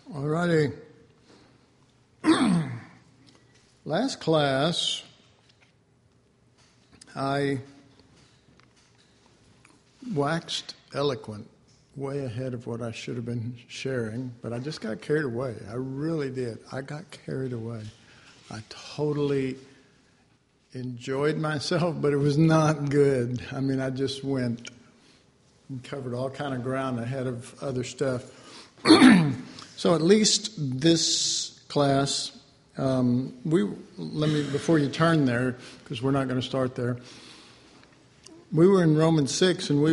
All righty. Last class, I waxed eloquent, way ahead of what I should have been sharing, but I just got carried away. I really did. I got carried away. I totally enjoyed myself, but it was not good. I mean, I just went and covered all kind of ground ahead of other stuff. So at least this class, before you turn there, because we're not going to start there, we were in Romans 6, and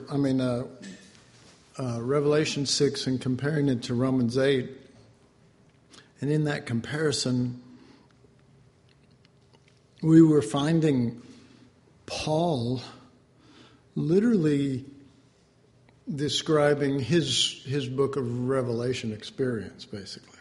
Revelation 6, and comparing it to Romans 8. And in that comparison, we were finding Paul literally describing his book of Revelation experience, basically.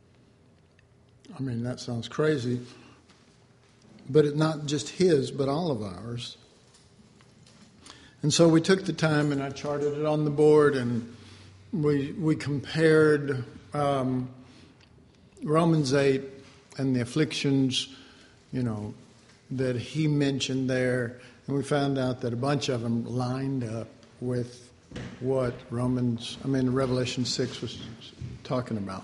I mean, that sounds crazy, but it's not just his, but all of ours. And so we took the time, and I charted it on the board, and we compared Romans 8 and the afflictions, that he mentioned there, and we found out that a bunch of them lined up with what Revelation 6 was talking about.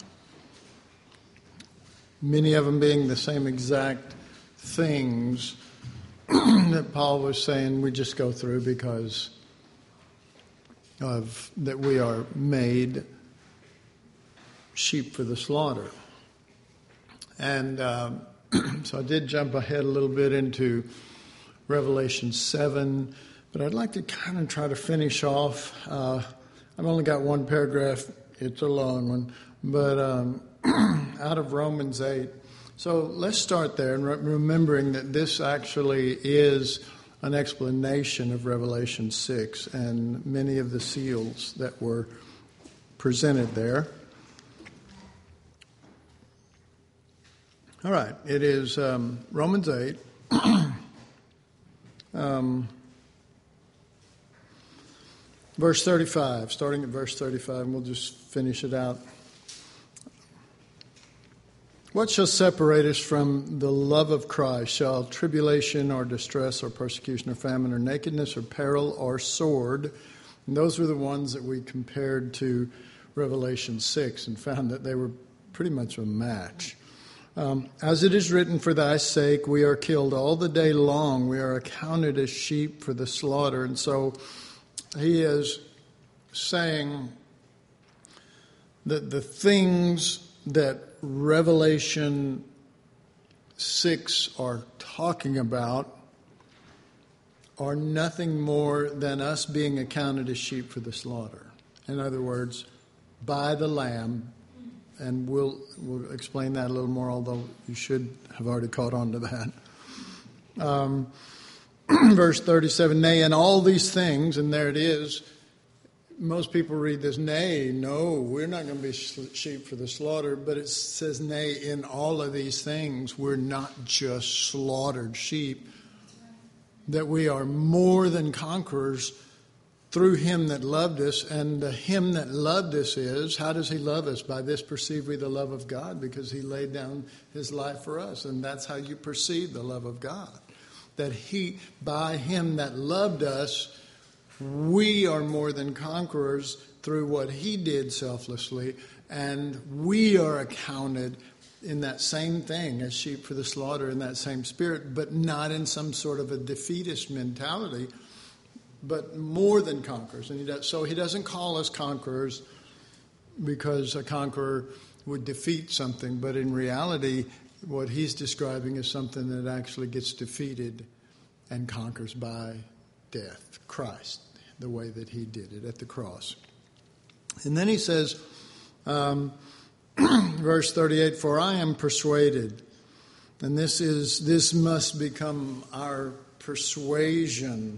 Many of them being the same exact things that Paul was saying we just go through because of that we are made sheep for the slaughter. And so I did jump ahead a little bit into Revelation 7, but I'd like to kind of try to finish off. I've only got one paragraph. It's a long one. But out of Romans 8. So let's start there, and remembering that this actually is an explanation of Revelation 6 and many of the seals that were presented there. All right, it is Romans 8. Verse 35, starting at verse 35, and we'll just finish it out. What shall separate us from the love of Christ? Shall tribulation or distress or persecution or famine or nakedness or peril or sword? And those were the ones that we compared to Revelation 6 and found that they were pretty much a match. As it is written, for thy sake we are killed all the day long. We are accounted as sheep for the slaughter. And so he is saying that the things that Revelation 6 are talking about are nothing more than us being accounted as sheep for the slaughter. In other words, by the Lamb. And we'll explain that a little more, although you should have already caught on to that. Verse 37, nay, and all these things, and there it is. Most people read this, nay, no, we're not going to be sheep for the slaughter. But it says, nay, in all of these things, we're not just slaughtered sheep. That we are more than conquerors through him that loved us. And the him that loved us is, how does he love us? By this perceive we the love of God, because he laid down his life for us. And that's how you perceive the love of God. That by him that loved us, we are more than conquerors through what he did selflessly. And we are accounted in that same thing as sheep for the slaughter, in that same spirit, but not in some sort of a defeatist mentality, but more than conquerors. And so he doesn't call us conquerors because a conqueror would defeat something, but in reality, what he's describing is something that actually gets defeated and conquers by death, Christ, the way that he did it at the cross. And then he says, verse 38, for I am persuaded, and this must become our persuasion.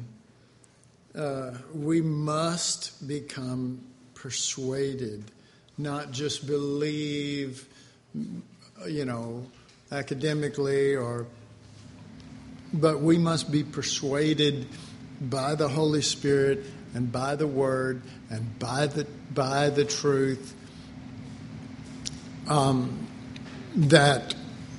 We must become persuaded, not just believe, academically, but we must be persuaded by the Holy Spirit and by the Word and by the truth that,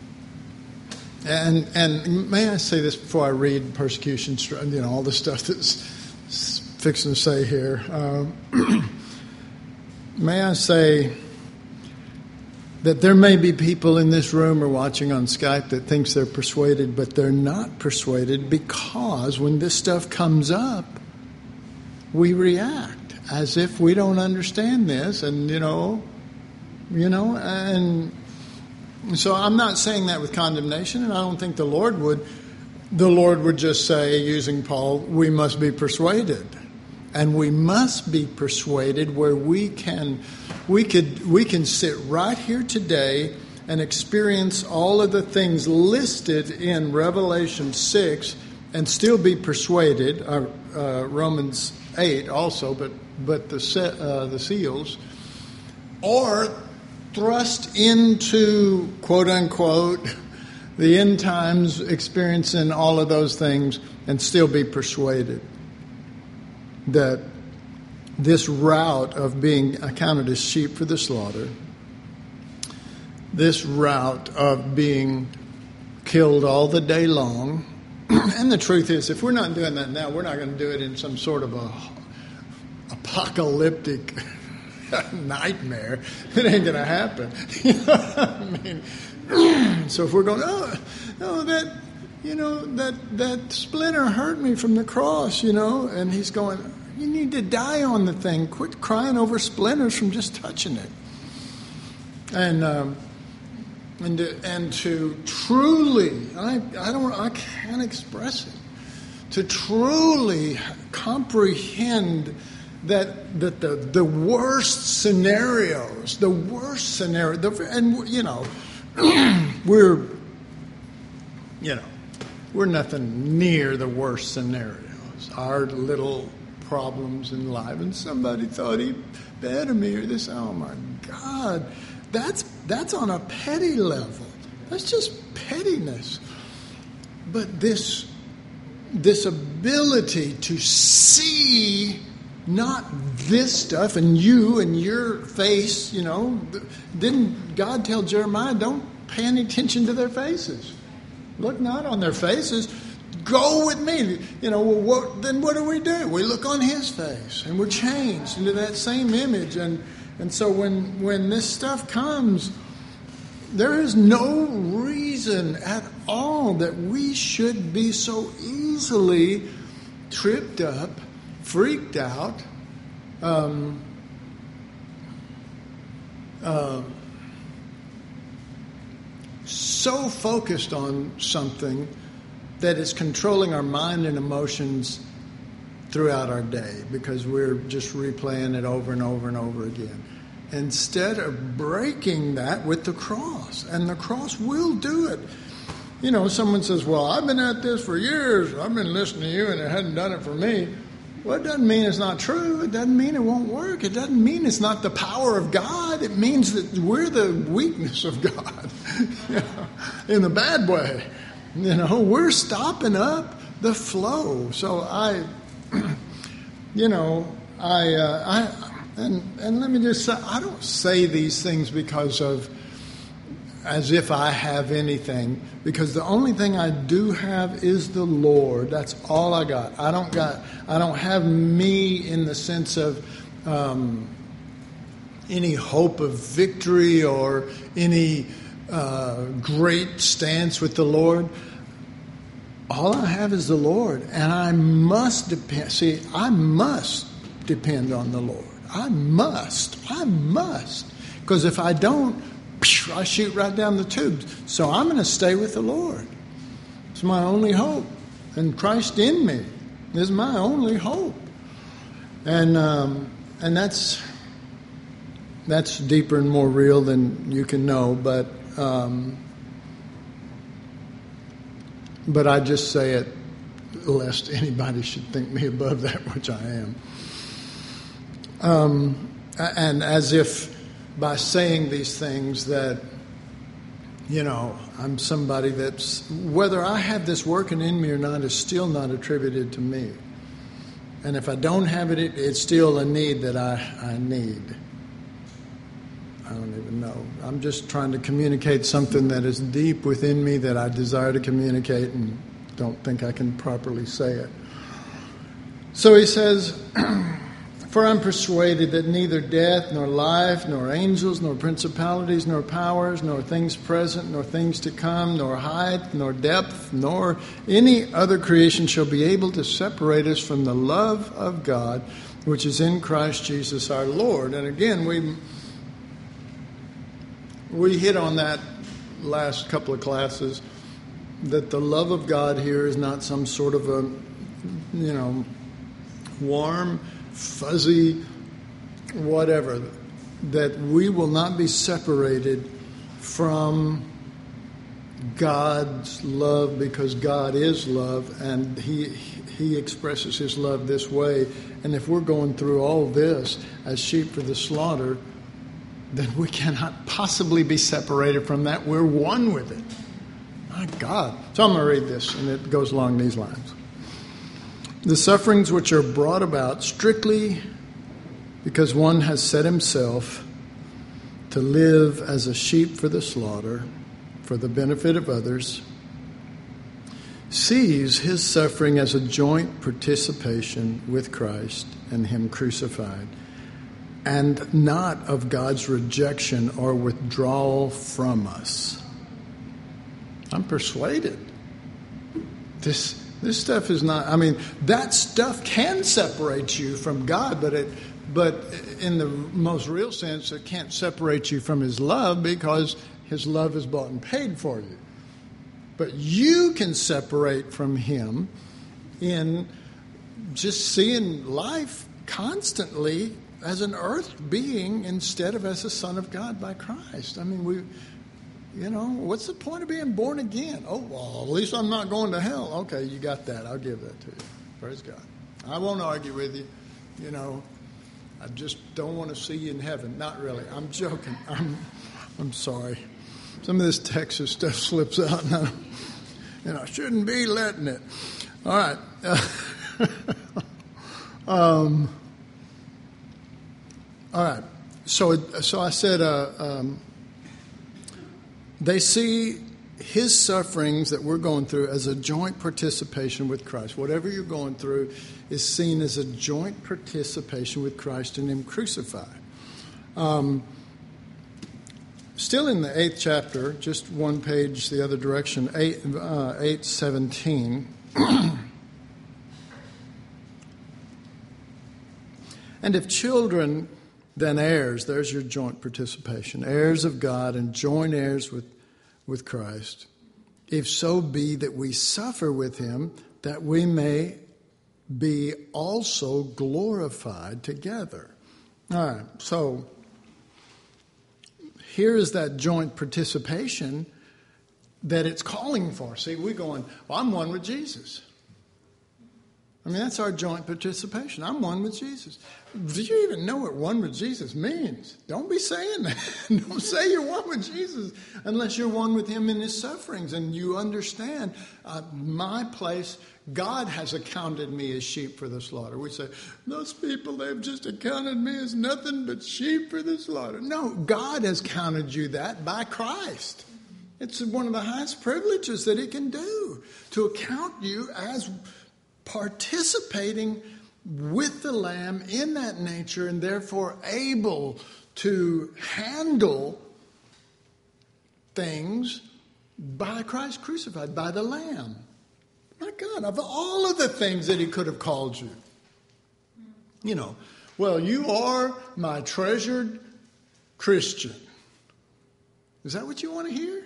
and may I say this before I read persecution, all the stuff that's fixing to say here. May I say that there may be people in this room or watching on Skype that thinks they're persuaded, but they're not persuaded, because when this stuff comes up, we react as if we don't understand this, and and so I'm not saying that with condemnation, and I don't think the Lord would. The Lord would just say, using Paul, we must be persuaded. And we must be persuaded where we can sit right here today and experience all of the things listed in Revelation 6 and still be persuaded. Romans 8 also, but the seals, or thrust into, quote unquote, the end times, experiencing all of those things and still be persuaded that this route of being accounted as sheep for the slaughter, this route of being killed all the day long, and the truth is, if we're not doing that now, we're not going to do it in some sort of a apocalyptic nightmare. It ain't going to happen. You know what I mean? So if we're going, that splinter hurt me from the cross, and he's going, you need to die on the thing. Quit crying over splinters from just touching it. And to truly, I can't express it, to truly comprehend that the worst scenarios, we're nothing near the worst scenarios. Our little problems in life, and somebody thought he better me or this. Oh my God, that's on a petty level. That's just pettiness. But this ability to see not this stuff and you and your face, didn't God tell Jeremiah, don't pay any attention to their faces? Look not on their faces. Go with me. Then what do? We look on his face, and we're changed into that same image. And so when this stuff comes, there is no reason at all that we should be so easily tripped up, freaked out, so focused on something that is controlling our mind and emotions throughout our day, because we're just replaying it over and over and over again, instead of breaking that with the cross. And the cross will do it. Someone says, well, I've been at this for years. I've been listening to you, and it hadn't done it for me. Well, it doesn't mean it's not true. It doesn't mean it won't work. It doesn't mean it's not the power of God. It means that we're the weakness of God, in the bad way. We're stopping up the flow. So and let me just say, I don't say these things as if I have anything, because the only thing I do have is the Lord. That's all I got. I don't have me in the sense of any hope of victory or any great stance with the Lord. All I have is the Lord, and I must depend. See, I must depend on the Lord. I must, because if I don't, I shoot right down the tubes. So I'm going to stay with the Lord. It's my only hope, and Christ in me is my only hope. And that's deeper and more real than you can know, but I just say it lest anybody should think me above that, which I am. And as if by saying these things that, I'm somebody that's, whether I have this working in me or not, is still not attributed to me. And if I don't have it, it's still a need that I need. I don't even know. I'm just trying to communicate something that is deep within me that I desire to communicate and don't think I can properly say it. So he says, for I'm persuaded that neither death, nor life, nor angels, nor principalities, nor powers, nor things present, nor things to come, nor height, nor depth, nor any other creation shall be able to separate us from the love of God, which is in Christ Jesus our Lord. And again, we hit on that last couple of classes, that the love of God here is not some sort of a, warm, fuzzy, whatever, that we will not be separated from God's love because God is love and He expresses His love this way. And if we're going through all this as sheep for the slaughter, then we cannot possibly be separated from that. We're one with it. My God. So I'm going to read this, and it goes along these lines. The sufferings which are brought about strictly because one has set himself to live as a sheep for the slaughter, for the benefit of others, sees his suffering as a joint participation with Christ and Him crucified, and not of God's rejection or withdrawal from us. I'm persuaded. This stuff is not, that stuff can separate you from God, but in the most real sense, it can't separate you from His love because His love is bought and paid for you. But you can separate from Him in just seeing life constantly as an earth being instead of as a son of God by Christ. What's the point of being born again? Oh, well, at least I'm not going to hell. Okay, you got that. I'll give that to you. Praise God. I won't argue with you. I just don't want to see you in heaven. Not really. I'm joking. I'm sorry. Some of this Texas stuff slips out, and I shouldn't be letting it. All right. All right. So I said they see His sufferings that we're going through as a joint participation with Christ. Whatever you're going through is seen as a joint participation with Christ and Him crucified. Still in the 8th chapter, just one page the other direction, 8:17. And if children, then heirs, there's your joint participation, heirs of God and joint heirs with Christ, if so be that we suffer with Him, that we may be also glorified together. All right, so here is that joint participation that it's calling for. See, we're going, well, I'm one with Jesus. That's our joint participation. I'm one with Jesus. Do you even know what one with Jesus means? Don't be saying that. Don't say you're one with Jesus unless you're one with Him in His sufferings and you understand my place. God has accounted me as sheep for the slaughter. We say, those people, they've just accounted me as nothing but sheep for the slaughter. No, God has counted you that by Christ. It's one of the highest privileges that He can do, to account you as participating with the Lamb in that nature and therefore able to handle things by Christ crucified, by the Lamb. My God, of all of the things that He could have called you. Well, you are my treasured Christian. Is that what you want to hear?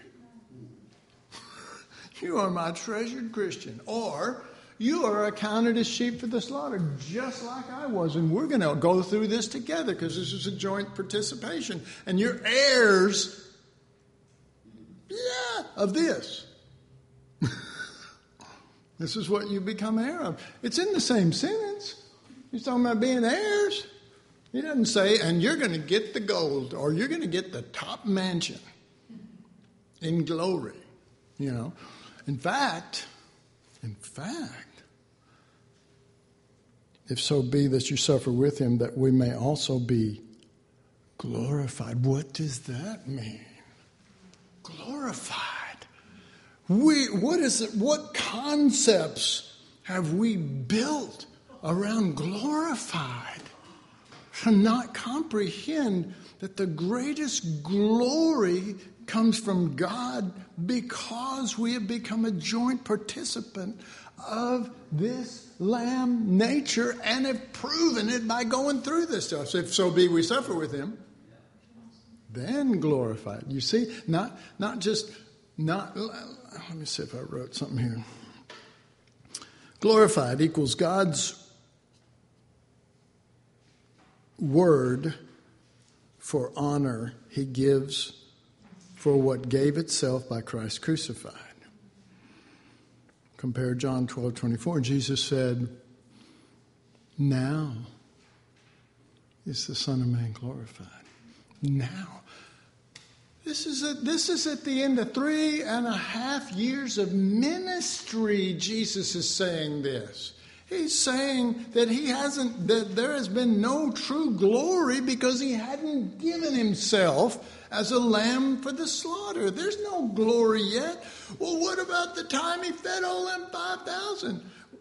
You are my treasured Christian. Or you are accounted as sheep for the slaughter, just like I was. And we're going to go through this together because this is a joint participation. And you're heirs, of this. This is what you become heir of. It's in the same sentence. He's talking about being heirs. He doesn't say, and you're going to get the gold or you're going to get the top mansion in glory. In fact, if so be that you suffer with Him, that we may also be Glorified. What does that mean? Glorified. What concepts have we built around glorified? To not comprehend that the greatest glory comes from God because we have become a joint participant of this Lamb nature and have proven it by going through this stuff. So if so be we suffer with him, then glorified. You see, not let me see if I wrote something here. Glorified equals God's word for honor he gives for what gave itself by Christ crucified. Compare John 12:24. Jesus said, now is the Son of Man glorified. Now. This is at the end of 3.5 years of ministry. Jesus is saying this. He's saying that that there has been no true glory because he hadn't given himself as a lamb for the slaughter. There's no glory yet. Well, what about the time he fed all them 5,000?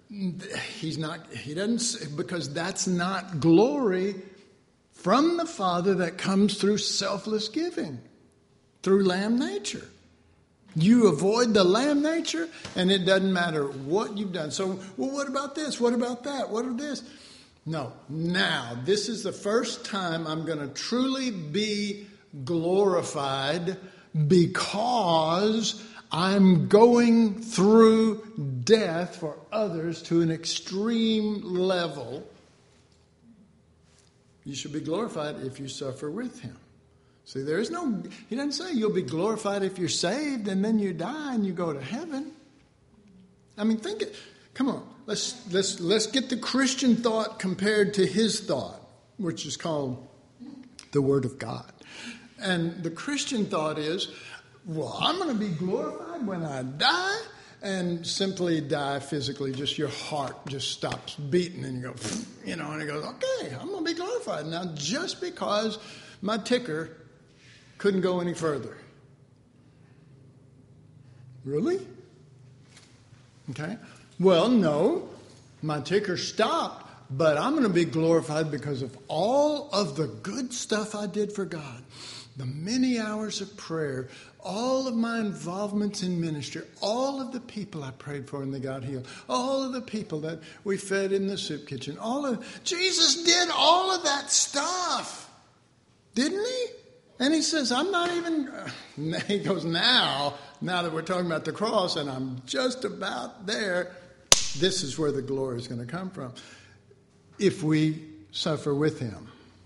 He doesn't, because that's not glory from the Father that comes through selfless giving, through lamb nature. You avoid the lamb nature, and it doesn't matter what you've done. So, well, what about this? What about that? What about this? No. Now, this is the first time I'm going to truly be glorified because I'm going through death for others to an extreme level. You should be glorified if you suffer with him. See, he doesn't say you'll be glorified if you're saved and then you die and you go to heaven. I mean, come on, let's get the Christian thought compared to his thought, which is called the Word of God. And the Christian thought is, well, I'm going to be glorified when I die, and simply die physically, just your heart just stops beating and you go, and it goes, okay, I'm going to be glorified now just because my ticker couldn't go any further. Really? Okay. Well, no, my ticker stopped, but I'm going to be glorified because of all of the good stuff I did for God. The many hours of prayer, all of my involvements in ministry, all of the people I prayed for and they got healed, all of the people that we fed in the soup kitchen, Jesus did all of that stuff, didn't he? And he says, I'm not even, he goes, now that we're talking about the cross and I'm just about there, this is where the glory is going to come from. If we suffer with him,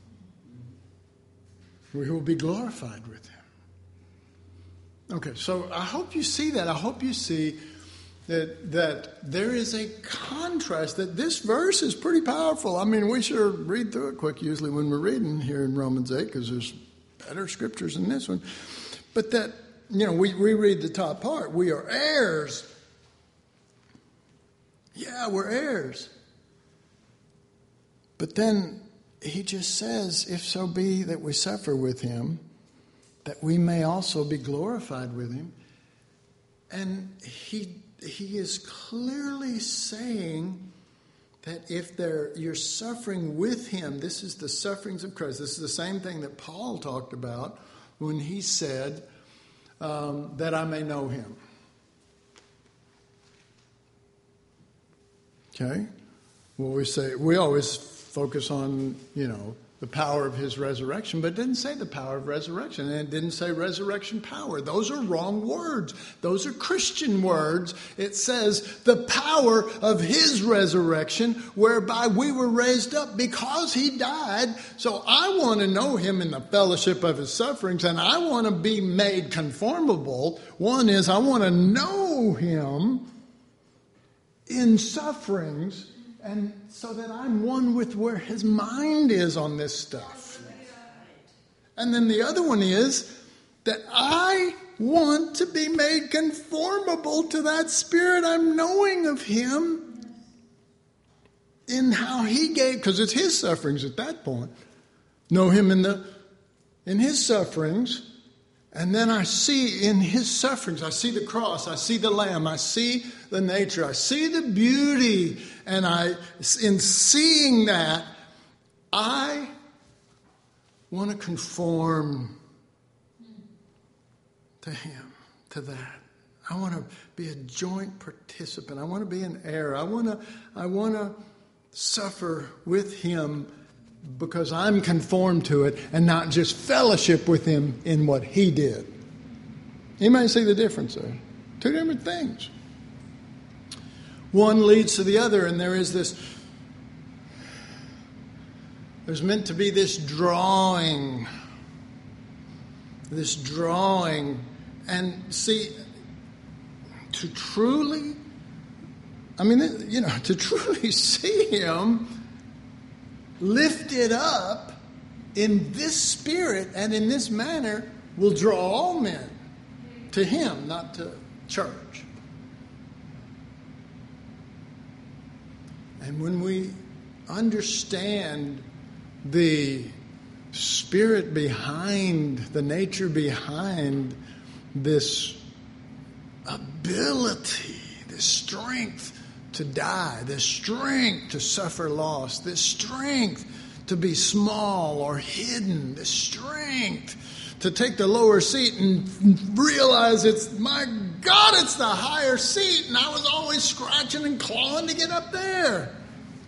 we will be glorified with him. Okay, so I hope you see that. I hope you see that there is a contrast, that this verse is pretty powerful. I mean, we should read through it quick usually when we're reading here in Romans 8 because there's better scriptures than this one. But that, we read the top part. We are heirs. Yeah, we're heirs. But then he just says, if so be that we suffer with him, that we may also be glorified with him. And he is clearly saying that if you're suffering with him, this is the sufferings of Christ. This is the same thing that Paul talked about when he said that I may know him. Okay? Well, we always focus on, the power of his resurrection, but it didn't say the power of resurrection, and it didn't say resurrection power. Those are wrong words. Those are Christian words. It says the power of his resurrection, whereby we were raised up because he died. So I want to know him in the fellowship of his sufferings, and I want to be made conformable. One is I want to know him in sufferings, and so that I'm one with where his mind is on this stuff. And then the other one is that I want to be made conformable to that spirit I'm knowing of him in how he gave, because it's his sufferings at that point. Know him in the in his sufferings, and then I see in his sufferings, I see the cross, I see the Lamb, I see the nature, I see the beauty, and in seeing that, I want to conform to him, to that. I want to be a joint participant. I want to be an heir. I want to suffer with him because I'm conformed to it and not just fellowship with him in what he did. You might see the difference there. Two different things. One leads to the other, and there's meant to be this drawing. And see, to truly see him lifted up in this spirit and in this manner will draw all men to him, not to church. And when we understand the spirit behind, the nature behind this ability, this strength to die, this strength to suffer loss, this strength to be small or hidden, this strength to take the lower seat and realize it's the higher seat, and I was always scratching and clawing to get up there.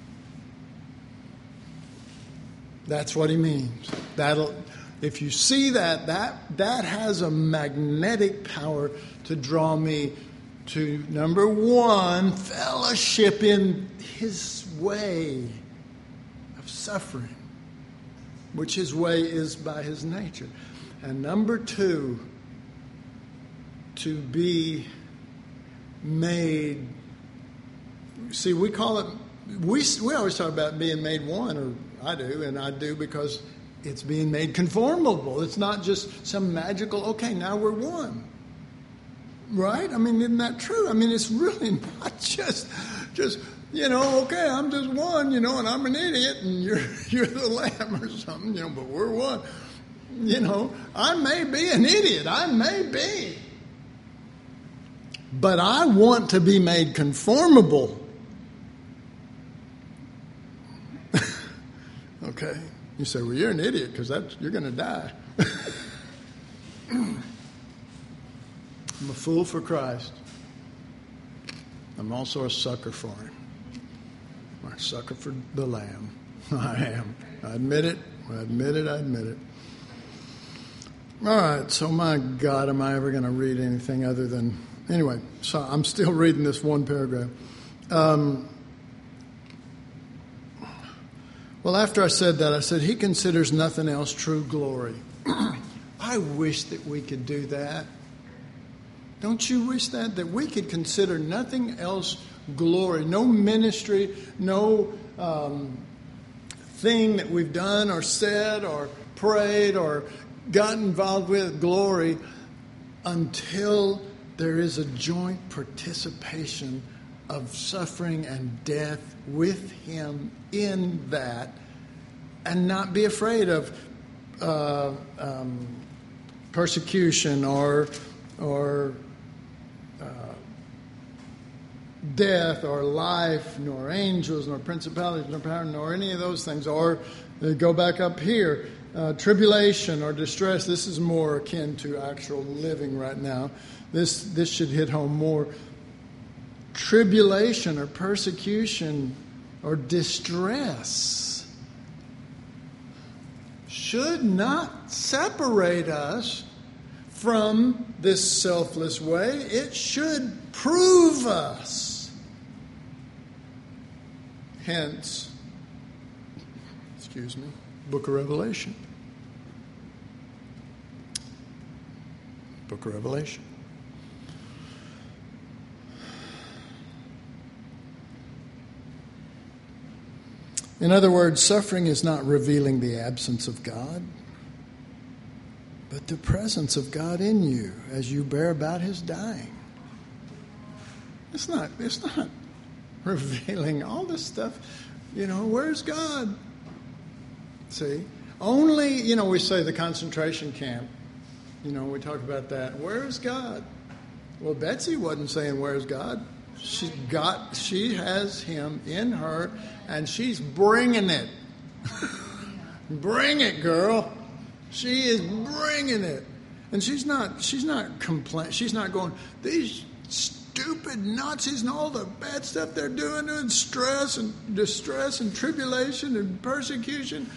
That's what he means. If you see that has a magnetic power to draw me to, number one, fellowship in his way of suffering, which his way is by his nature. And number two, to be made. See, we call it, we always talk about being made one, or I do because it's being made conformable. It's not just some magical, okay, now we're one. Right? I mean, isn't that true? I mean, it's really not just okay, I'm just one, and I'm an idiot, and you're the lamb or something, but we're one. I may be an idiot. I may be. But I want to be made conformable. Okay. You say, well, you're an idiot because you're going to die. I'm a fool for Christ. I'm also a sucker for him. I'm a sucker for the Lamb. I am. I admit it. All right, so my God, am I ever going to read anything other than... Anyway, so I'm still reading this one paragraph. Well, after I said that, I said, he considers nothing else true glory. I wish that we could do that. Don't you wish that we could consider nothing else glory? No ministry, no thing that we've done or said or prayed or got involved with glory until there is a joint participation of suffering and death with him in that, and not be afraid of persecution or death or life, nor angels, nor principalities, nor power, nor any of those things. Or go back up here, tribulation or distress. This is more akin to actual living right now. This should hit home more. Tribulation or persecution or distress should not separate us from this selfless way. It should prove us. Hence, Book of Revelation. Book of Revelation. In other words, suffering is not revealing the absence of God, but the presence of God in you as you bear about his dying. It's not revealing all this stuff. Where's God? See? Only, we say the concentration camp. We talk about that. Where's God? Well, Betsy wasn't saying, where's God? She has him in her, and she's bringing it. Bring it, girl. She is bringing it. And she's not complaining. She's not going, these stupid Nazis and all the bad stuff they're doing, and stress and distress and tribulation and persecution,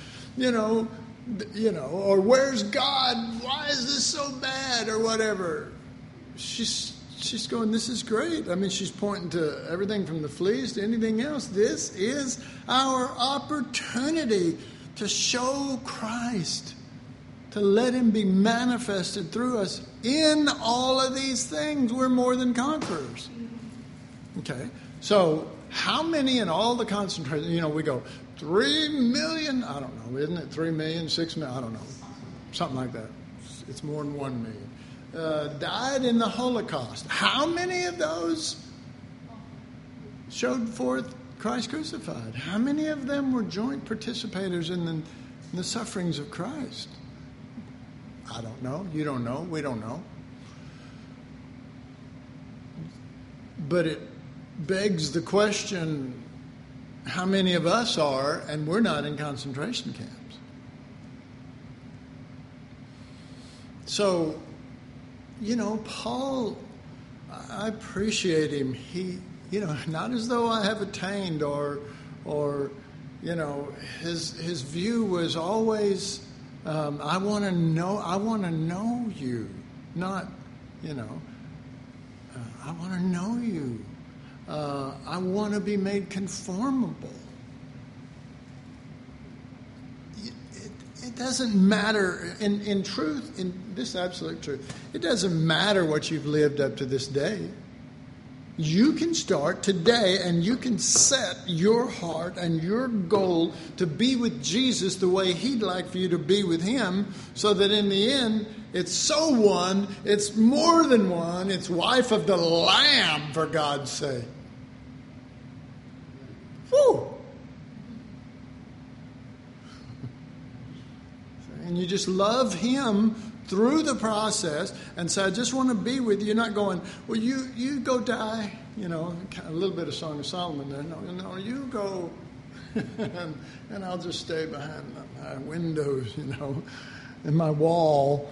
or where's God? Why is this so bad or whatever? She's going, this is great. I mean, she's pointing to everything from the fleas to anything else. This is our opportunity to show Christ, to let him be manifested through us in all of these things. We're more than conquerors. Okay, so how many in all the concentration, we go, 3 million, I don't know, isn't it 3 million, 6 million, I don't know, something like that. It's more than 1 million. Died in the Holocaust. How many of those showed forth Christ crucified? How many of them were joint participators in the sufferings of Christ? I don't know. You don't know. We don't know. But it begs the question, how many of us are, and we're not in concentration camps? So, Paul, I appreciate him. He, not as though I have attained or his view was always, I want to know you, not, I want to know you. I want to be made conformable. It doesn't matter, in truth, in this absolute truth, it doesn't matter what you've lived up to this day. You can start today and you can set your heart and your goal to be with Jesus the way he'd like for you to be with him, so that in the end, it's so one, it's more than one, it's wife of the Lamb, for God's sake. Whew! And you just love him through the process and say, I just want to be with you. You're not going, well, you go die, a little bit of Song of Solomon there. No, you go, and I'll just stay behind my windows, and my wall.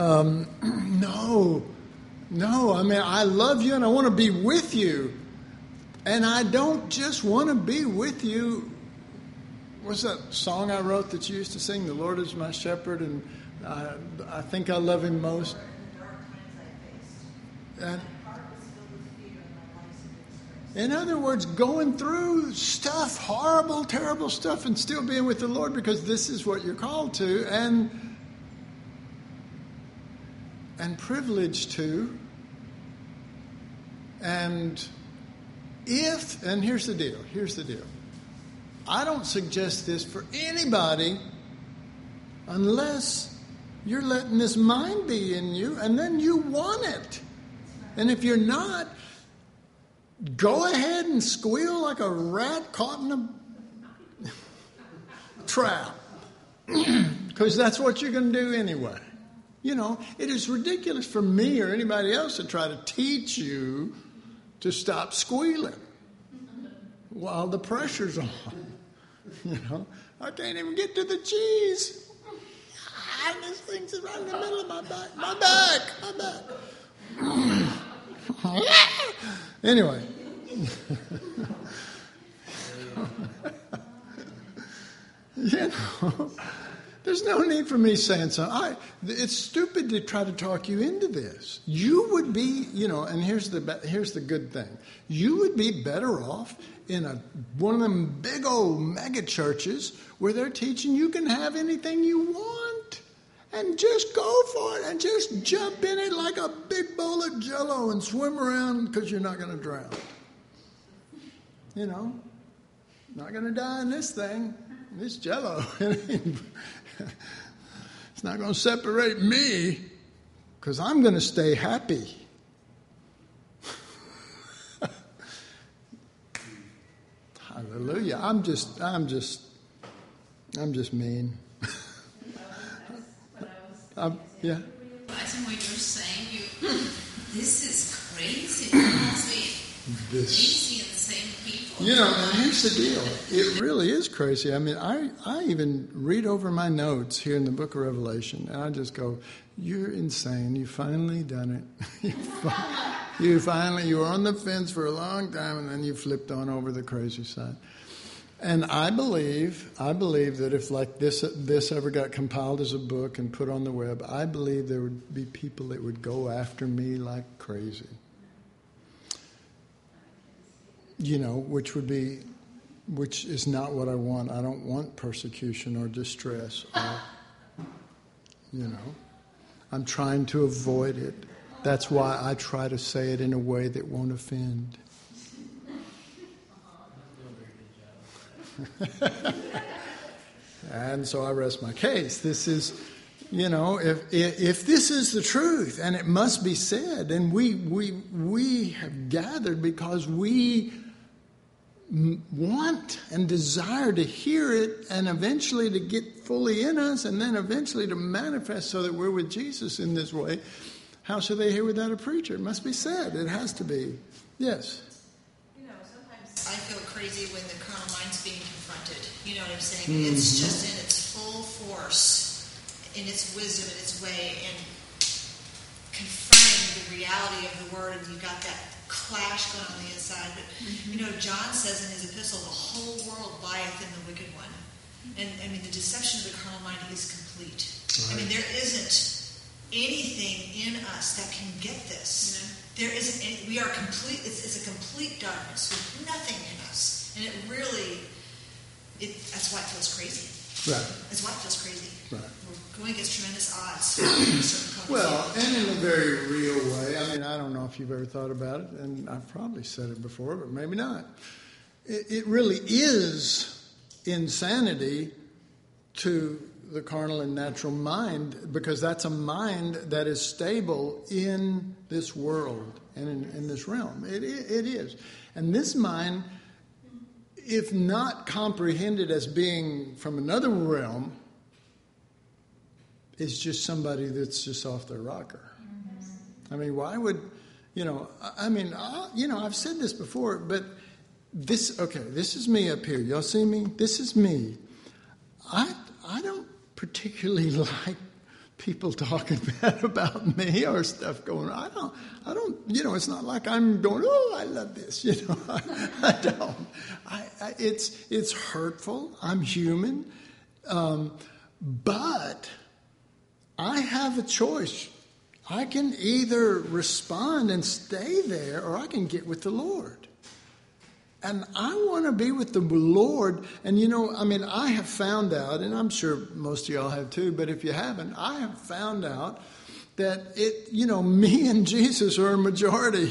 No, I mean, I love you and I want to be with you. And I don't just want to be with you. What's that song I wrote that you used to sing? The Lord is my shepherd, and I think I love him most. And in other words, going through stuff, horrible, terrible stuff, and still being with the Lord, because this is what you're called to and privileged to. And here's the deal. I don't suggest this for anybody unless you're letting this mind be in you, and then you want it. And if you're not, go ahead and squeal like a rat caught in a trap. Because that's what you're going to do anyway. It is ridiculous for me or anybody else to try to teach you to stop squealing while the pressure's on. I can't even get to the cheese. This thing's right in the middle of my back. Anyway. There's no need for me saying something. It's stupid to try to talk you into this. You would be, and here's the good thing. You would be better off in one of them big old mega churches where they're teaching you can have anything you want. And just go for it and just jump in it like a big bowl of Jell-O and swim around, because you're not going to drown. Not going to die in this thing. This Jell-O. It's not going to separate me, because I'm going to stay happy. Hallelujah. I'm just mean. Yeah. Realizing what you're saying, this is crazy. Crazy, insane people. You know, and here's the deal. It really is crazy. I mean, I even read over my notes here in the book of Revelation, and I just go, you're insane. You finally done it. You were on the fence for a long time, and then you flipped on over the crazy side. And I believe that if like this ever got compiled as a book and put on the web, I believe there would be people that would go after me like crazy. You know, which is not what I want. I don't want persecution or distress. I'm trying to avoid it. That's why I try to say it in a way that won't offend. And so I rest my case. This is, if this is the truth, and it must be said, and we have gathered because we want and desire to hear it, and eventually to get fully in us, and then eventually to manifest so that we're with Jesus in this way. How shall they hear without a preacher? It must be said. It has to be. Yes. Sometimes I feel crazy when the carnal mind's being confronted. You know what I'm saying? Mm-hmm. It's just in its full force, in its wisdom, in its way, and confronting the reality of the word, and you got that clash going on the inside. But, John says in his epistle, the whole world lieth in the wicked one. And, the deception of the carnal mind is complete. Right. There isn't anything in us that can get this. There isn't any, we are complete, it's a complete darkness with nothing in us. And it really, that's why it feels crazy. Right. That's why it feels crazy. Right. We're going against tremendous odds. Well, and in a very real way. I don't know if you've ever thought about it, and I've probably said it before, but maybe not. It really is insanity to the carnal and natural mind, because that's a mind that is stable in this world and in this realm. It is. And this mind, if not comprehended as being from another realm, is just somebody that's just off their rocker. Why would, I've said this before, but this is me up here. Y'all see me? This is me. I don't particularly like people talking bad about me or stuff going on. I don't, it's not like I'm going, oh, I love this, I don't. It's hurtful. I'm human. But I have a choice. I can either respond and stay there, or I can get with the Lord. And I want to be with the Lord. And, I have found out, and I'm sure most of y'all have too, but if you haven't, I have found out that me and Jesus are a majority.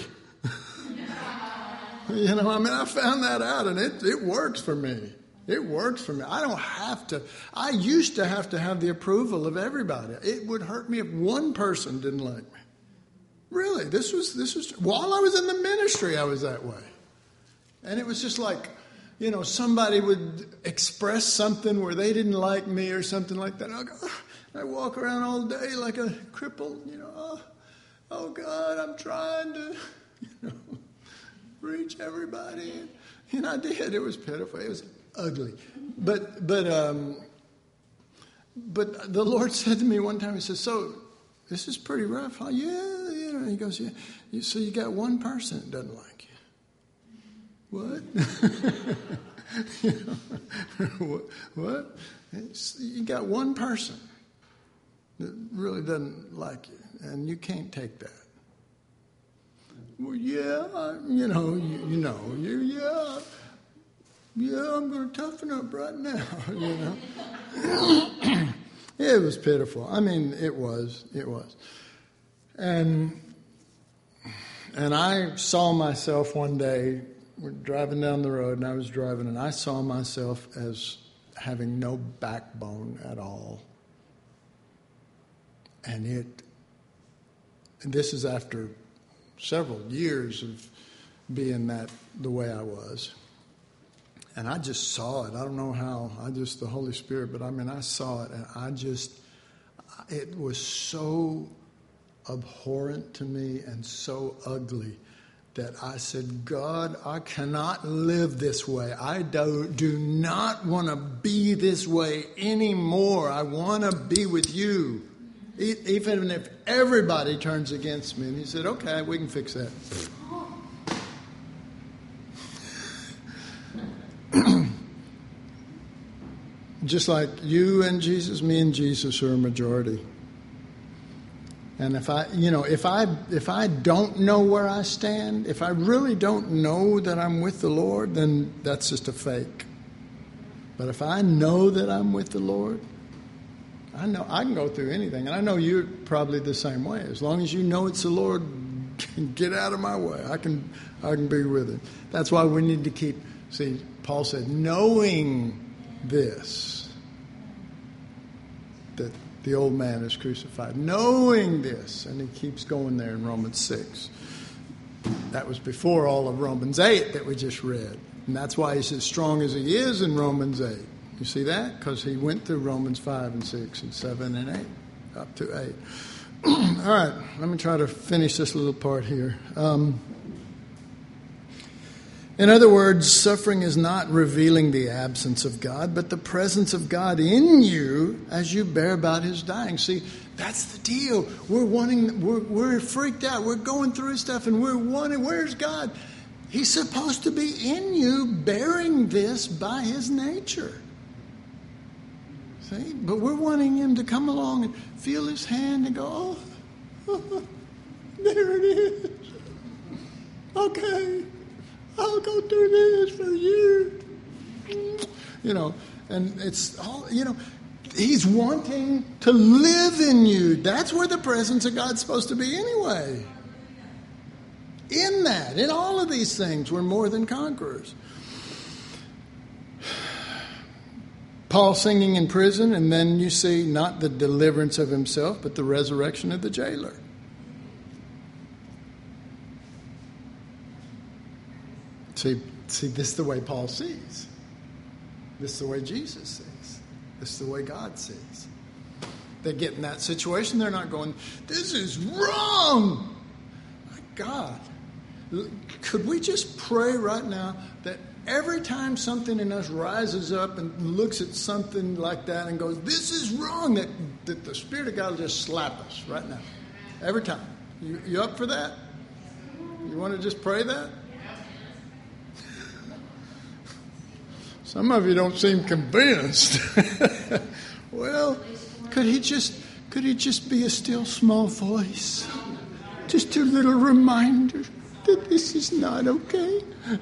I found that out, and it works for me. It works for me. I don't have to. I used to have the approval of everybody. It would hurt me if one person didn't like me. Really, this was while I was in the ministry, I was that way. And it was just like, somebody would express something where they didn't like me or something like that. And I walk around all day like a cripple, oh God, I'm trying to, reach everybody. And I did. It was pitiful. It was ugly. But the Lord said to me one time, He says, so this is pretty rough, huh? Yeah. He goes, yeah. So you got one person that doesn't like you. What? What? You got one person that really doesn't like you, and you can't take that. Well, yeah, I'm going to toughen up right now, It was pitiful. It was. And I saw myself one day. We're driving down the road, and I was driving, and I saw myself as having no backbone at all. And this is after several years of being the way I was. And I just saw it. I don't know how. The Holy Spirit, but I saw it, and it was so abhorrent to me and so ugly that I said, God, I cannot live this way. I do not want to be this way anymore. I want to be with you, even if everybody turns against me. And he said, okay, we can fix that. Just like you and Jesus, me and Jesus are a majority. And if I don't know where I stand, if I really don't know that I'm with the Lord, then that's just a fake. But if I know that I'm with the Lord, I know I can go through anything. And I know you're probably the same way. As long as you know it's the Lord, get out of my way. I can be with it. That's why we need to keep, see, Paul said, knowing this, that the old man is crucified. Knowing this, and he keeps going there in Romans 6. That was before all of Romans 8 that we just read. And that's why he's as strong as he is in Romans 8. You see that? Because he went through Romans 5 and 6 and 7 and 8, up to 8. All right, let me try to finish this little part here. In other words, suffering is not revealing the absence of God, but the presence of God in you as you bear about his dying. See, that's the deal. We're freaked out. We're going through stuff and we're wanting, where's God? He's supposed to be in you bearing this by his nature. See? But we're wanting him to come along and feel his hand and go, oh, there it is. Okay. I'll go through this for you. And it's all, he's wanting to live in you. That's where the presence of God's supposed to be anyway. In all of these things, we're more than conquerors. Paul singing in prison, and then you see not the deliverance of himself, but the resurrection of the jailer. See, this is the way Paul sees. This is the way Jesus sees. This is the way God sees. They get in that situation, they're not going, this is wrong. My God. Could we just pray right now that every time something in us rises up and looks at something like that and goes, this is wrong, that the Spirit of God will just slap us right now. Every time. You up for that? You want to just pray that? Some of you don't seem convinced. Well, could he just be a still small voice? Just a little reminder that this is not okay.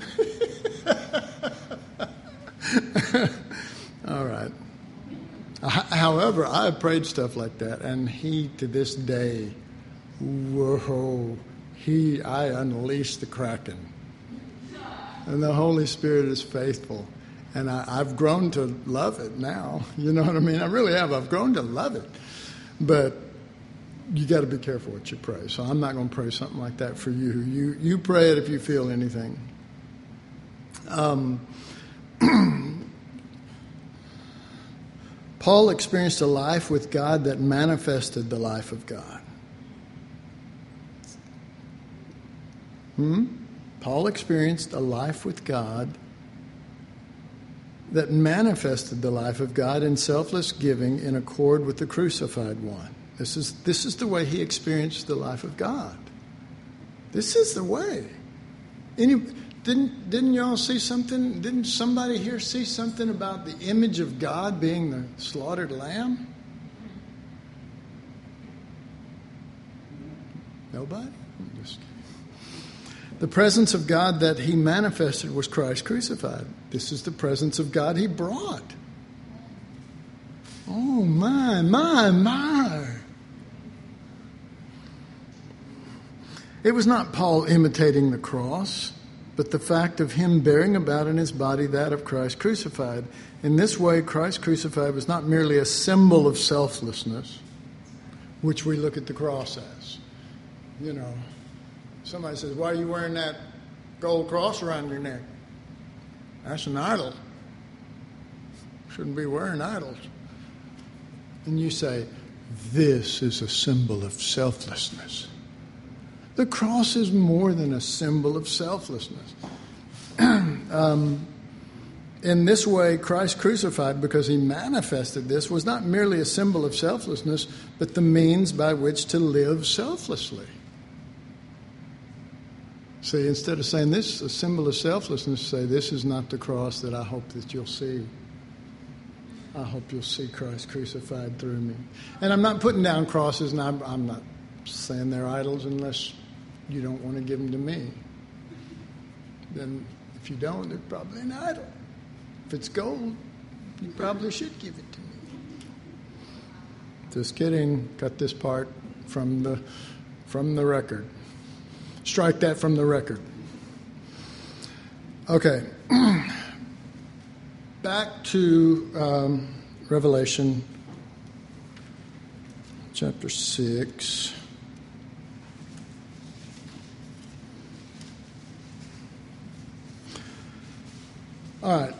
All right. However, I have prayed stuff like that, and he, to this day, I unleashed the Kraken. And the Holy Spirit is faithful. And I've grown to love it now. You know what I mean? I really have. I've grown to love it. But you got to be careful what you pray. So I'm not going to pray something like that for you. You pray it if you feel anything. Paul experienced a life with God that manifested the life of God. Paul experienced a life with God that manifested the life of God in selfless giving in accord with the crucified one. This is the way he experienced the life of God. This is the way. Didn't y'all see something? Didn't somebody here see something about the image of God being the slaughtered lamb? Nobody? The presence of God that he manifested was Christ crucified. This is the presence of God he brought. Oh, my. It was not Paul imitating the cross, but the fact of him bearing about in his body that of Christ crucified. In this way, Christ crucified was not merely a symbol of selflessness, which we look at the cross as. Somebody says, why are you wearing that gold cross around your neck? That's an idol. Shouldn't be wearing idols. And you say, this is a symbol of selflessness. The cross is more than a symbol of selflessness. In this way, Christ crucified, because he manifested this, was not merely a symbol of selflessness, but the means by which to live selflessly. See, instead of saying this is a symbol of selflessness, say this is not the cross that I hope that you'll see. I hope you'll see Christ crucified through me. And I'm not putting down crosses, and I'm not saying they're idols unless you don't want to give them to me. Then if you don't, they're probably an idol. If it's gold, you probably should give it to me. Just kidding. Cut this part from the record. Strike that from the record. Okay. Back to Revelation chapter 6. All right.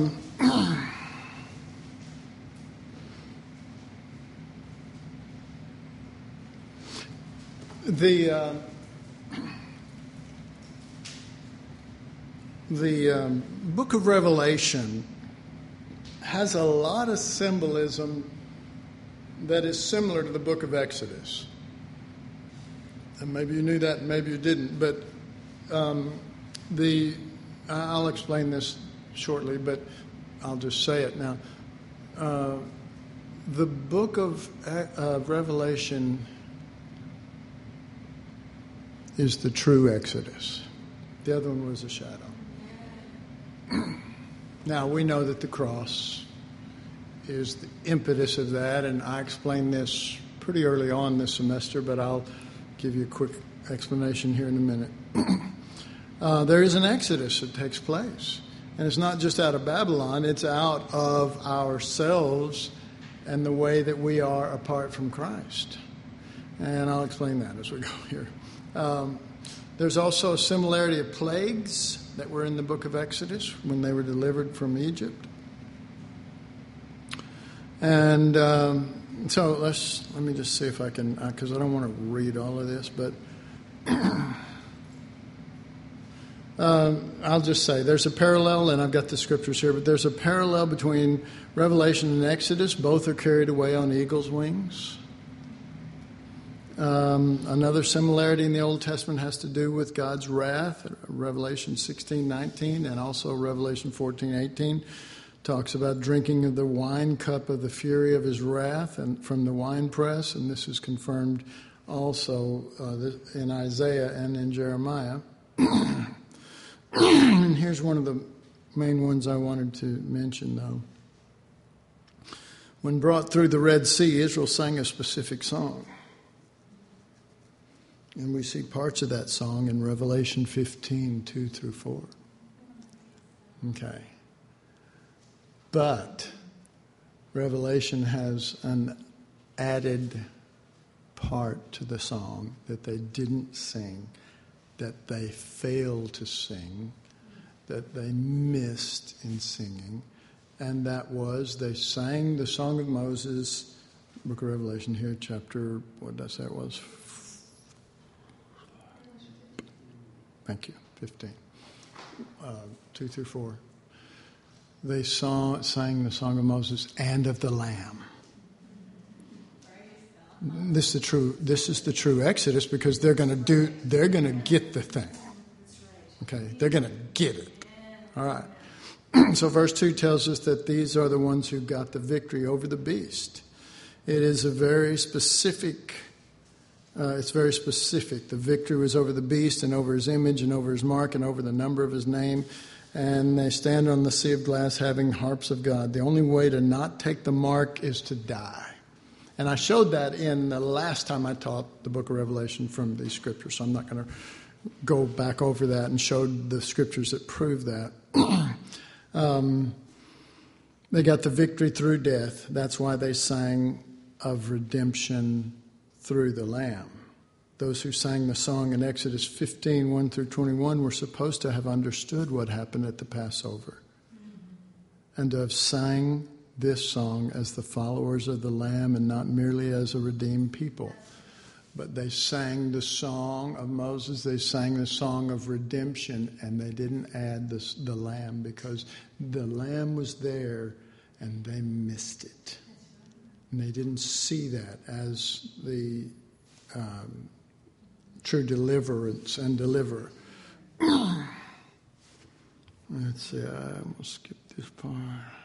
The book of Revelation has a lot of symbolism that is similar to the book of Exodus. And maybe you knew that, and maybe you didn't. But I'll explain this shortly, but I'll just say it now. The book of Revelation is the true Exodus. The other one was a shadow. Now, we know that the cross is the impetus of that, and I explained this pretty early on this semester, but I'll give you a quick explanation here in a minute. There is an exodus that takes place, and it's not just out of Babylon, it's out of ourselves and the way that we are apart from Christ. And I'll explain that as we go here. There's also a similarity of plagues that were in the book of Exodus when they were delivered from Egypt. And so let me just see if I can, because I don't want to read all of this, but I'll just say there's a parallel, and I've got the scriptures here, but there's a parallel between Revelation and Exodus. Both are carried away on eagle's wings. Another similarity in the Old Testament has to do with God's wrath. Revelation 16:19 and also Revelation 14:18 talks about drinking of the wine cup of the fury of his wrath and from the winepress, and this is confirmed also in Isaiah and in Jeremiah. And here's one of the main ones I wanted to mention, though. When brought through the Red Sea, Israel sang a specific song. And we see parts of that song in Revelation 15, 2 through 4. Okay. But Revelation has an added part to the song that they didn't sing, that they failed to sing, that they missed in singing, and that was they sang the Song of Moses, book of Revelation here, chapter, what did I say it was? Thank you, 15, 2 through 4. They sang the Song of Moses and of the Lamb. This is the true Exodus, because they're going to get the thing. Okay, they're going to get it. All right. So verse 2 tells us that these are the ones who got the victory over the beast. It is a very specific. It's very specific. The victory was over the beast and over his image and over his mark and over the number of his name. And they stand on the sea of glass having harps of God. The only way to not take the mark is to die. And I showed that in the last time I taught the book of Revelation from these scriptures. So I'm not going to go back over that and show the scriptures that prove that. They got the victory through death. That's why they sang of redemption through the Lamb. Those who sang the song in Exodus 15, 1 through 21 were supposed to have understood what happened at the Passover and to have sang this song as the followers of the Lamb and not merely as a redeemed people. But they sang the song of Moses, they sang the song of redemption, and they didn't add the Lamb because the Lamb was there and they missed it. And they didn't see that as the true deliverance and deliverer. Let's see, I almost skipped this part.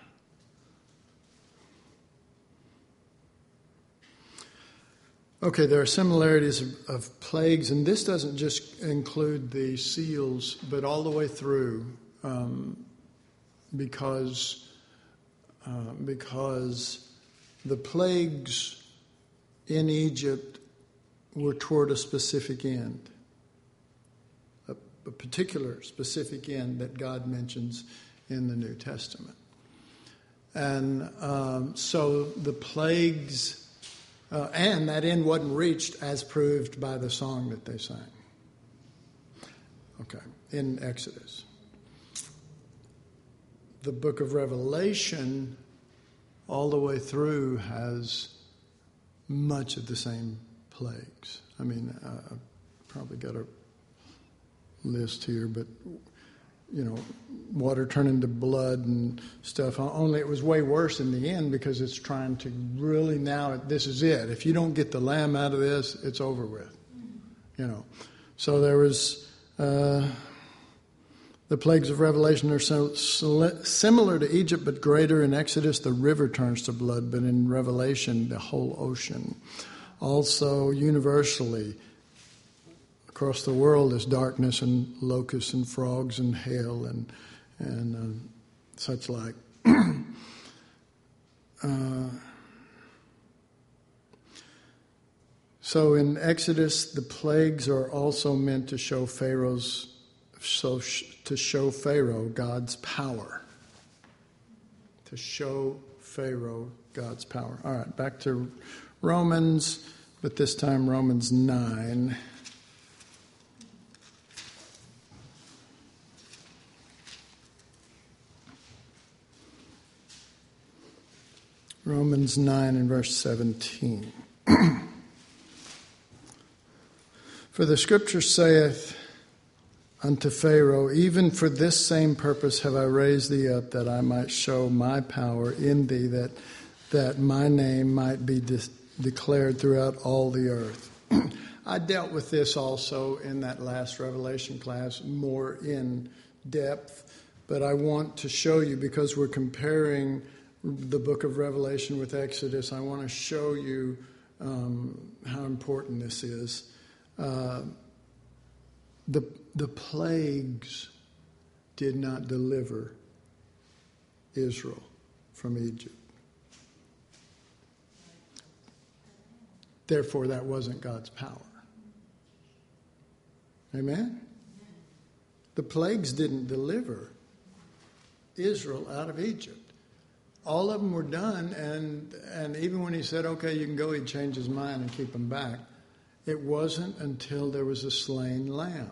Okay, there are similarities of plagues, and this doesn't just include the seals, but all the way through, because the plagues in Egypt were toward a specific end, a particular specific end that God mentions in the New Testament. And so the plagues... and that end wasn't reached as proved by the song that they sang. Okay, in Exodus. The book of Revelation, all the way through, has much of the same plagues. I mean, I've probably got a list here, but... water turning to blood and stuff. Only it was way worse in the end because it's trying to really now, this is it. If you don't get the Lamb out of this, it's over with. So there was, the plagues of Revelation are so similar to Egypt, but greater. In Exodus, the river turns to blood, but in Revelation, the whole ocean. Also, universally, across the world is darkness and locusts and frogs and hail and such like. So in Exodus, the plagues are also meant to show Pharaoh God's power. To show Pharaoh God's power. All right, back to Romans, but this time Romans 9. Romans 9 and verse 17. For the scripture saith unto Pharaoh, even for this same purpose have I raised thee up, that I might show my power in thee, that my name might be declared throughout all the earth. I dealt with this also in that last Revelation class more in depth, but I want to show you, because we're comparing the book of Revelation with Exodus, I want to show you how important this is. The plagues did not deliver Israel from Egypt. Therefore, that wasn't God's power. Amen? The plagues didn't deliver Israel out of Egypt. All of them were done, and even when he said, okay, you can go, he'd change his mind and keep them back. It wasn't until there was a slain lamb.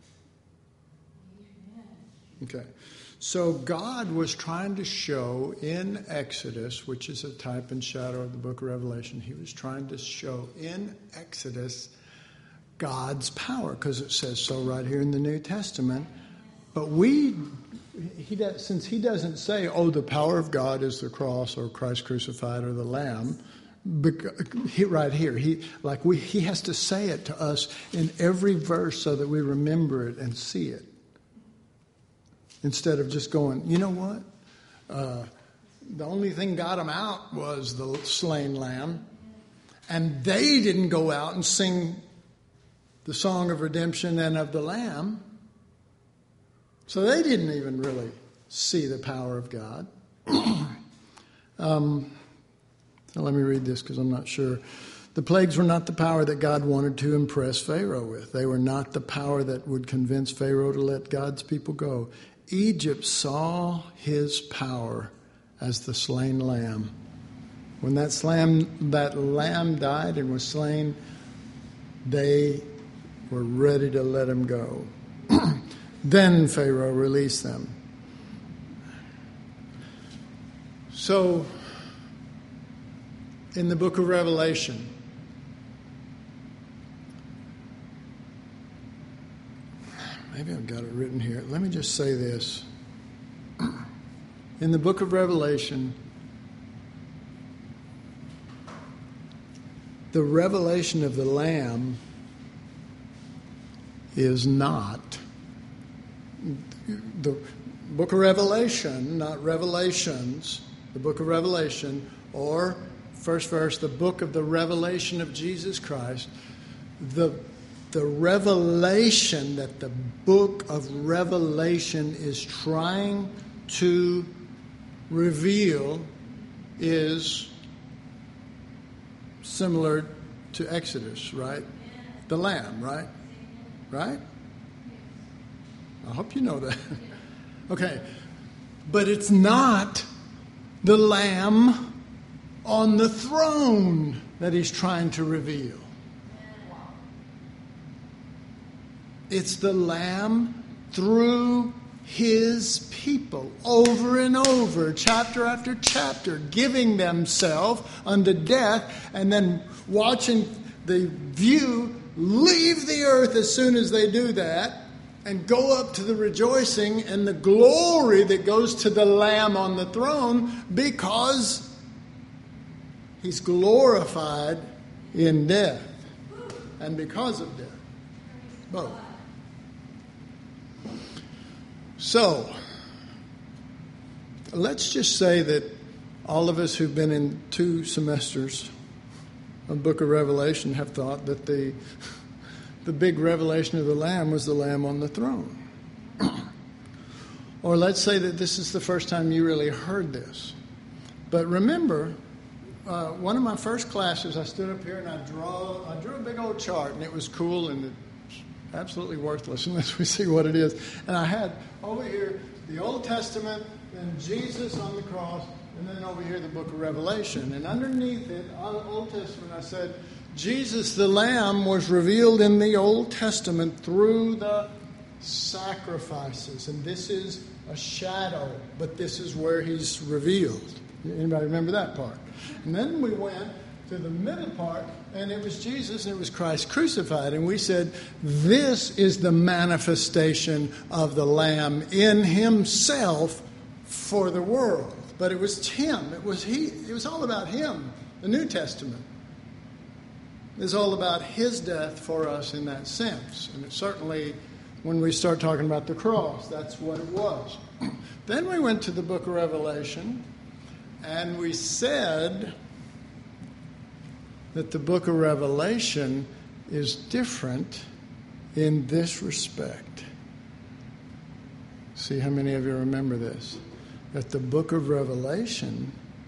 Okay. So God was trying to show in Exodus, which is a type and shadow of the book of Revelation, he was trying to show in Exodus God's power, because it says so right here in the New Testament. But since he doesn't say, the power of God is the cross or Christ crucified or the Lamb, right here, he has to say it to us in every verse so that we remember it and see it. Instead of just going, you know what? The only thing got them out was the slain lamb. And they didn't go out and sing the song of redemption and of the Lamb. So they didn't even really see the power of God. So let me read this because I'm not sure. The plagues were not the power that God wanted to impress Pharaoh with. They were not the power that would convince Pharaoh to let God's people go. Egypt saw his power as the slain lamb. When that lamb died and was slain, they were ready to let him go. Then Pharaoh released them. So in the book of Revelation. Maybe I've got it written here. Let me just say this. In the book of Revelation, the revelation of the Lamb is not the book of Revelation, not Revelations, the book of Revelation, or first verse, the book of the revelation of Jesus Christ. The revelation that the book of Revelation is trying to reveal is similar to Exodus, right? The Lamb, right? Right? I hope you know that. Okay. But it's not the Lamb on the throne that he's trying to reveal. It's the Lamb through his people over and over, chapter after chapter, giving themselves unto death and then watching the view leave the earth as soon as they do that and go up to the rejoicing and the glory that goes to the Lamb on the throne because he's glorified in death and because of death. Both. So, let's just say that all of us who've been in 2 semesters of the book of Revelation have thought that the big revelation of the Lamb was the Lamb on the throne. Or let's say that this is the first time you really heard this. But remember, one of my first classes, I stood up here and I drew a big old chart, and it was cool and it's absolutely worthless unless we see what it is. And I had over here the Old Testament, then Jesus on the cross, and then over here the book of Revelation. And underneath it, on the Old Testament, I said, Jesus the Lamb was revealed in the Old Testament through the sacrifices. And this is a shadow, but this is where he's revealed. Anybody remember that part? And then we went to the middle part, and it was Jesus and it was Christ crucified. And we said, this is the manifestation of the Lamb in himself for the world. But it was him. It was all about him. The New Testament is all about his death for us in that sense. And it certainly, when we start talking about the cross, that's what it was. Then we went to the book of Revelation, and we said that the book of Revelation is different in this respect. See how many of you remember this? That the book of Revelation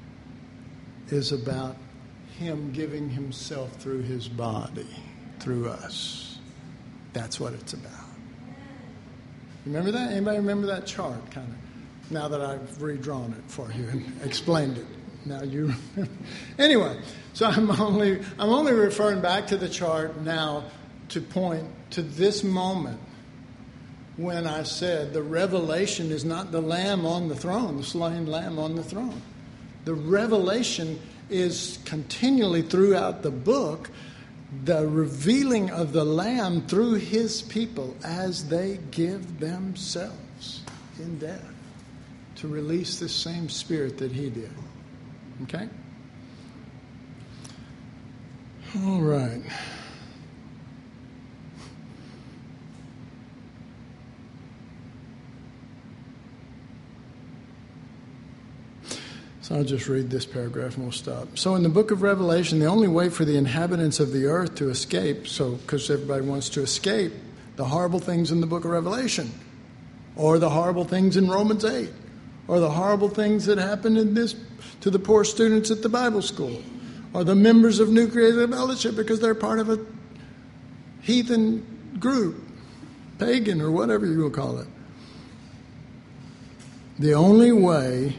is about him giving himself through his body, through us. That's what it's about. Remember that? Anybody remember that chart, kind of? Now that I've redrawn it for you and explained it. Now you remember. Anyway, so I'm only referring back to the chart now to point to this moment when I said the revelation is not the Lamb on the throne, the slain Lamb on the throne. The revelation is continually throughout the book the revealing of the Lamb through his people as they give themselves in death to release the same spirit that he did. Okay? All right. So I'll just read this paragraph and we'll stop. So in the book of Revelation, the only way for the inhabitants of the earth to escape, because everybody wants to escape the horrible things in the book of Revelation, or the horrible things in Romans 8, or the horrible things that happened in this to the poor students at the Bible school, or the members of New Creative Fellowship because they're part of a heathen group, pagan or whatever you will call it. The only way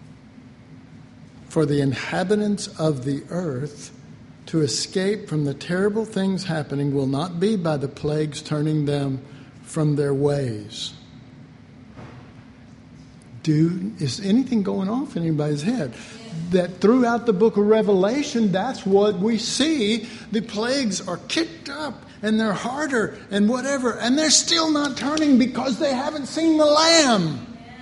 for the inhabitants of the earth to escape from the terrible things happening will not be by the plagues turning them from their ways. Is anything going off in anybody's head? that throughout the book of Revelation, that's what we see. The plagues are kicked up and they're harder and whatever, and they're still not turning because they haven't seen the Lamb.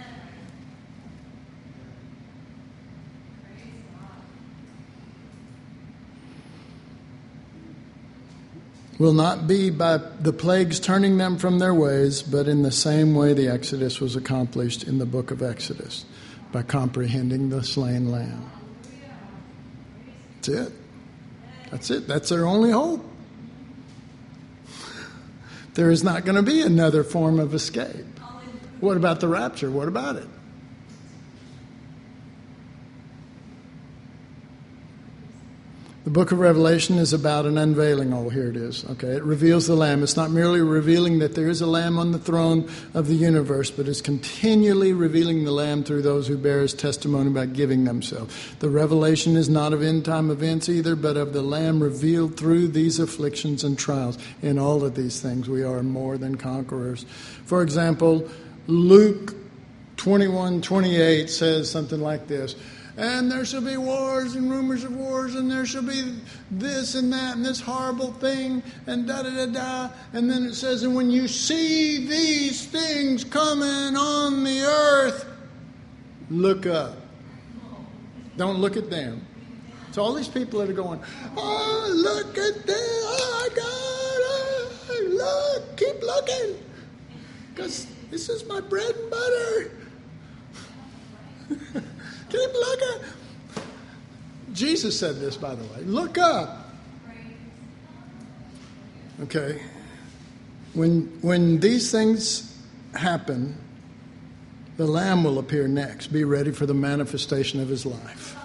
Will not be by the plagues turning them from their ways, but in the same way the Exodus was accomplished in the book of Exodus, by comprehending the slain Lamb. That's it. That's it. That's their only hope. There is not going to be another form of escape. What about the rapture? What about it? The book of Revelation is about an unveiling. Oh, here it is. Okay, it reveals the Lamb. It's not merely revealing that there is a Lamb on the throne of the universe, but it's continually revealing the Lamb through those who bear his testimony by giving themselves. The revelation is not of end-time events either, but of the Lamb revealed through these afflictions and trials. In all of these things, we are more than conquerors. For example, Luke 21:28 says something like this. And there shall be wars and rumors of wars, and there shall be this and that and this horrible thing, and da-da-da-da. And then it says, and when you see these things coming on the earth, look up. Don't look at them. So all these people that are going, oh, look at this, oh, God, look, keep looking. Because this is my bread and butter. Keep looking. Jesus said this, by the way. Look up. Okay. When these things happen, the Lamb will appear next. Be ready for the manifestation of his life.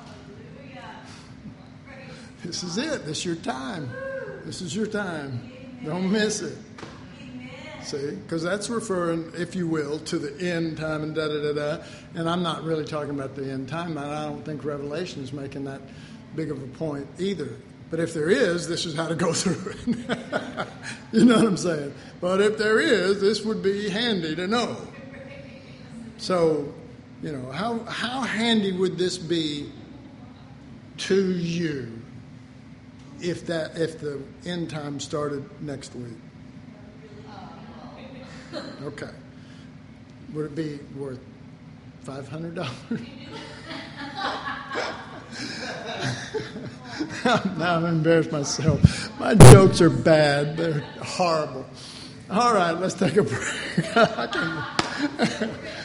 This is it. This is your time. This is your time. Don't miss it. See, because that's referring, if you will, to the end time and da-da-da-da. And I'm not really talking about the end time. And I don't think Revelation is making that big of a point either. But if there is, this is how to go through it. You know what I'm saying? But if there is, this would be handy to know. So, you know, how handy would this be to you if the end time started next week? Okay. Would it be worth $500? Now I'm embarrassed myself. My jokes are bad. They're horrible. All right, let's take a break.